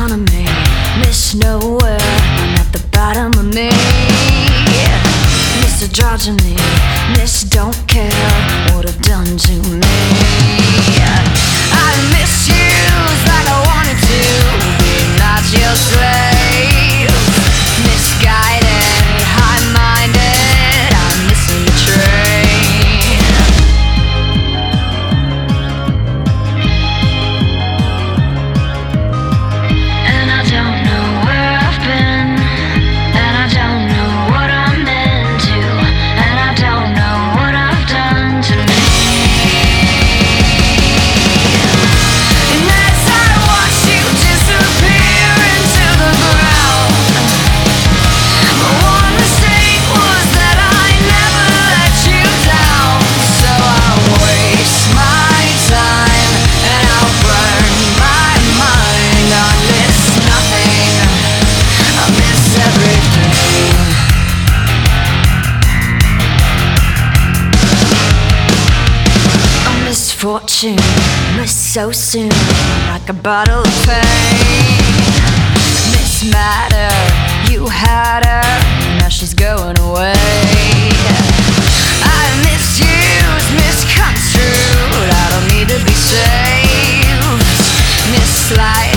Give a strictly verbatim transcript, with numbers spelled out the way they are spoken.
me, Miss Nowhere, I'm at the bottom of me. Miss Androgyny, Miss Don't Care, what I've done to me. I misuse like I wanted to be not your slave. Misguided, high-minded, I'm missing the train. And I don't know where I've been, and I don't know what I'm into, and I don't know what I've done to me. And as I watch you disappear into the ground, my one mistake was that I never let you down. So I'll waste my time and I'll burn my mind. I miss nothing, I miss everything. A misfortune, miss so soon, like a bottle of pain. Miss Matter, you had her, now she's going away. I misused, misconstrued, I don't need to be saved. Miss Light,